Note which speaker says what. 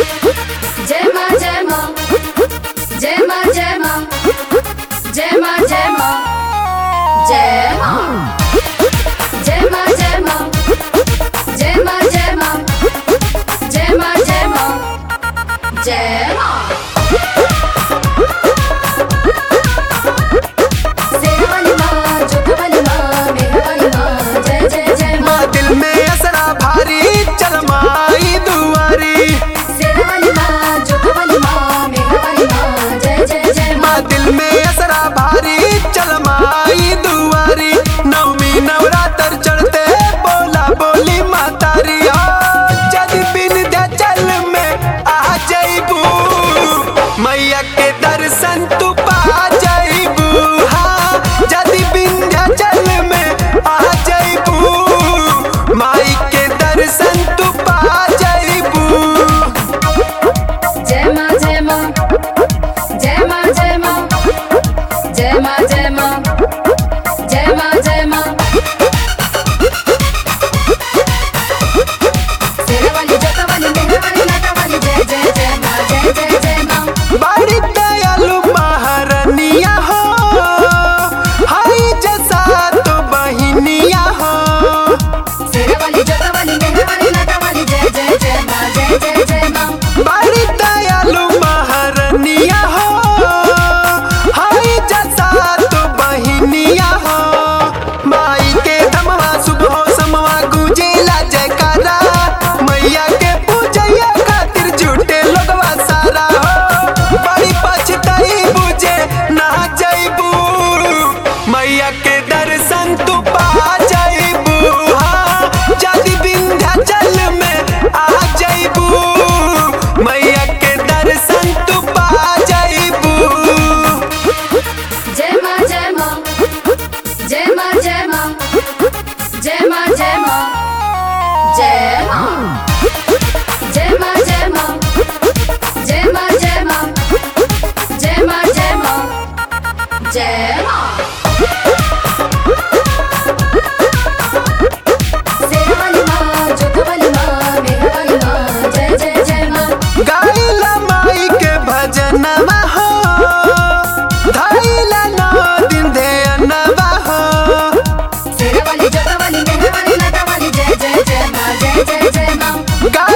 Speaker 1: जय मां जय मां जय मां जय मां जय मां जय मां जय मां जय मां जय मां जय मां जय मां जय मां जय मां जय मां सेवाली मां जोधवाली मां मेहरवाली मां जय जय जय मां
Speaker 2: दिल में असरा भारी चल माई दुआरी
Speaker 1: सेवाली मां जोधवाली मां मेहरवाली मां जय जय जय मां
Speaker 2: दिल में असरा भारी चल माई दुआरी नवमी नवरात्र चढ़ते बोला बोली मातारी जद बिन चल में आ जाइबू मैया के दर्शन तू पा जाइबू हाँ जद बिन चल में आ जाइबू माई के दर्शन तू पा जाइबू
Speaker 1: जय मां जय मां जय मां जय मां जय मां जय मां जय मां जय मां सेवाली जोधवाली मेहरवाली नाटावाली जय जय जय मां जय जय जय मां
Speaker 2: बड़ी दयालु महारानिया हो हाय जैसा तो बहिनिया हो
Speaker 1: सेवाली जोधवाली मेहरवाली नाटावाली जय जय जय मां जय जय जय मां
Speaker 2: बड़ी दयालु महारानिया हो हाय जैसा तो बहिनिया हो माई के धमवा सुबह समवा गुजेला जयकारा मैया के पूजैया खातिर जुटे लोगवा सारा हो बड़ी पछताई बुझे ना जाइबू मैया के दर्शन तू पा जाइबू हाँ जद विंध्याचल में आ जाइबू मैया के दर्शन तू पा जाइबू
Speaker 1: जय मां जय मां जय मां जय मां जय मां जय मां जय मां जय मां जय मां जय मां जय मां जय मां जय मां जय मां सेवाली मां जोधवाली मां मेहरवाली मां जय जय जय मां
Speaker 2: गाइला माई के भजनवा हो धाइला नौ दिन ध्यानवा हो
Speaker 1: सेवाली जोधवाली मेहरवाली नाटावाली जय जय जय मां जय जय जय मां